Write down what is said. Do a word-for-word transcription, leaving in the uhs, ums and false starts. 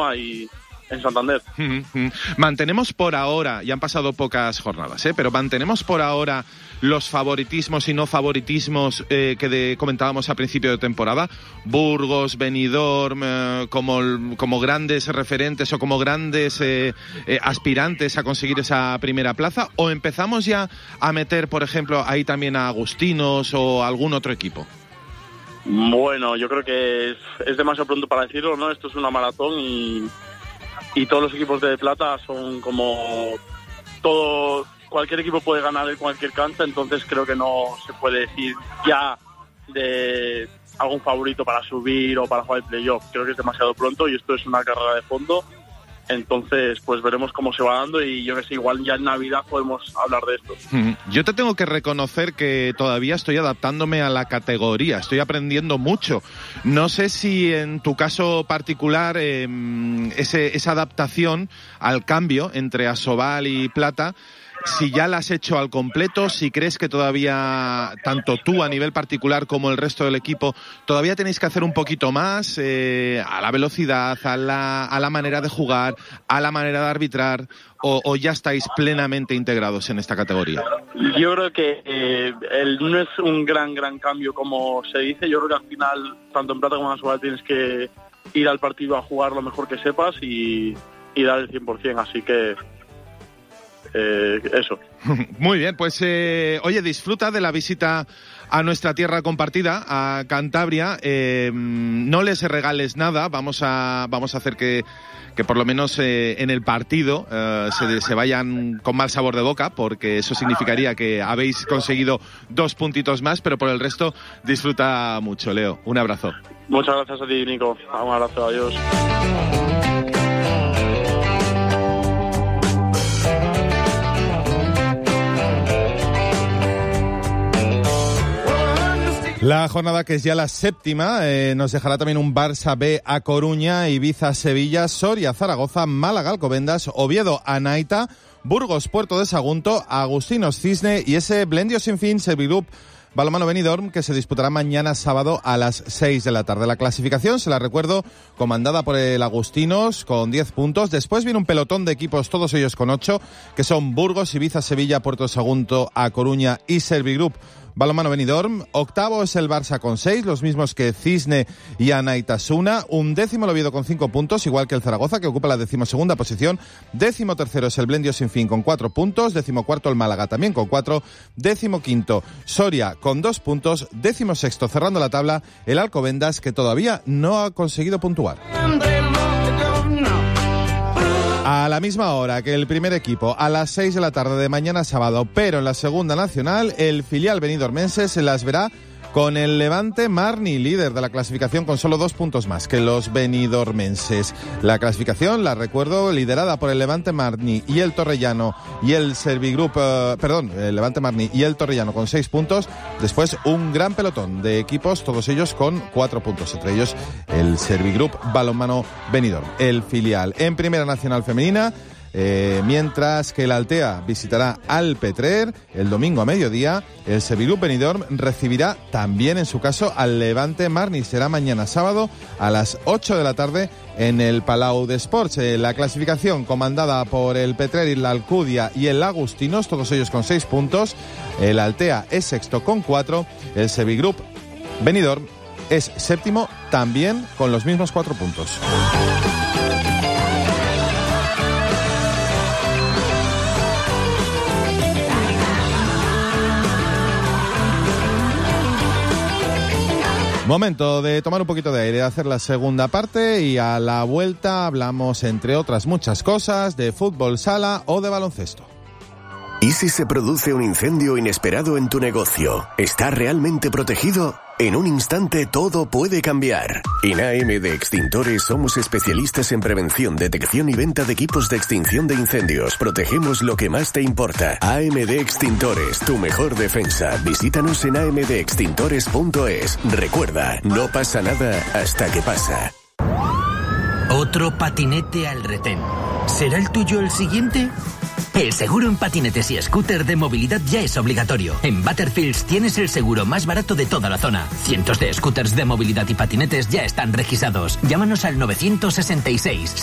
continúa y en Santander. Mantenemos por ahora, ya han pasado pocas jornadas, ¿eh? pero mantenemos por ahora los favoritismos y no favoritismos eh, que de, comentábamos a principio de temporada. Burgos, Benidorm, eh, como, como grandes referentes o como grandes eh, eh, aspirantes a conseguir esa primera plaza, o empezamos ya a meter, por ejemplo, ahí también a Agustinos o algún otro equipo. Bueno, yo creo que es, es demasiado pronto para decirlo, ¿no? Esto es una maratón y y todos los equipos de plata son como todo, cualquier equipo puede ganar en cualquier cancha, entonces creo que no se puede decir ya de algún favorito para subir o para jugar el playoff. Creo que es demasiado pronto y esto es una carrera de fondo, entonces pues veremos cómo se va dando y yo que sé, igual ya en Navidad podemos hablar de esto. Yo te tengo que reconocer que todavía estoy adaptándome a la categoría, estoy aprendiendo mucho. No sé si en tu caso particular eh, ese, esa adaptación al cambio entre Asobal y Plata, si ya la has hecho al completo, si crees que todavía, tanto tú a nivel particular como el resto del equipo, todavía tenéis que hacer un poquito más eh, a la velocidad, a la, a la manera de jugar, a la manera de arbitrar, o, o ya estáis plenamente integrados en esta categoría. Yo creo que eh, el, no es un gran, gran cambio como se dice. Yo creo que al final, tanto en Plata como en Asobal, tienes que ir al partido a jugar lo mejor que sepas y, y dar el cien por ciento, así que Eh, eso. Muy bien, pues eh, oye, disfruta de la visita a nuestra tierra compartida, a Cantabria. Eh, no les regales nada, vamos a vamos a hacer que, que por lo menos eh, en el partido eh, se, se vayan con mal sabor de boca, porque eso significaría que habéis conseguido dos puntitos más, pero por el resto disfruta mucho, Leo. Un abrazo. Muchas gracias a ti, Nico. Un abrazo, adiós. La jornada, que es ya la séptima, eh, nos dejará también un Barça B a Coruña, Ibiza, Sevilla, Soria, Zaragoza, Málaga, Alcobendas, Oviedo, Anaita, Burgos, Puerto de Sagunto, Agustinos, Cisne y ese Blendio sin fin, Servigroup, Balonmano Benidorm, que se disputará mañana sábado a las seis de la tarde. La clasificación, se la recuerdo, comandada por el Agustinos con diez puntos. Después viene un pelotón de equipos, todos ellos con ocho, que son Burgos, Ibiza, Sevilla, Puerto de Sagunto, A Coruña y Servigroup, Balonmano Benidorm. Octavo es el Barça con seis, los mismos que Cisne y Anaitasuna. Un décimo el Oviedo con cinco puntos, igual que el Zaragoza, que ocupa la decimosegunda posición. Décimo tercero es el Blendio sin fin con cuatro puntos. Décimo cuarto el Málaga también con cuatro. Décimo quinto Soria con dos puntos. Décimo sexto cerrando la tabla el Alcobendas, que todavía no ha conseguido puntuar. A la misma hora que el primer equipo, a las seis de la tarde de mañana sábado, pero en la segunda nacional, el filial benidormense se las verá con el Levante Marni, líder de la clasificación con solo dos puntos más que los benidormenses. La clasificación, la recuerdo, liderada por el Levante Marni y el Torrellano y el Servigroup, eh, perdón, el Levante Marni y el Torrellano con seis puntos. Después un gran pelotón de equipos, todos ellos con cuatro puntos, entre ellos el Servigroup Balonmano Benidorm, el filial. En Primera Nacional Femenina, Eh, mientras que el Altea visitará al Petrer el domingo a mediodía, el Servigroup Benidorm recibirá también en su caso al Levante Marni. Será mañana sábado a las ocho de la tarde en el Palau de Sports. Eh, la clasificación comandada por el Petrer y la Alcudia y el Agustinos, todos ellos con seis puntos. El Altea es sexto con cuatro. El Servigroup Benidorm es séptimo también con los mismos cuatro puntos. Momento de tomar un poquito de aire, de hacer la segunda parte, y a la vuelta hablamos, entre otras muchas cosas, de fútbol sala o de baloncesto. ¿Y si se produce un incendio inesperado en tu negocio? ¿Está realmente protegido? En un instante todo puede cambiar. En A M D Extintores somos especialistas en prevención, detección y venta de equipos de extinción de incendios. Protegemos lo que más te importa. A M D Extintores, tu mejor defensa. Visítanos en a m d extintores punto es. Recuerda, no pasa nada hasta que pasa. Otro patinete al retén. ¿Será el tuyo el siguiente? El seguro en patinetes y scooter de movilidad ya es obligatorio. En Butterfields tienes el seguro más barato de toda la zona. Cientos de scooters de movilidad y patinetes ya están registrados. Llámanos al novecientos sesenta y seis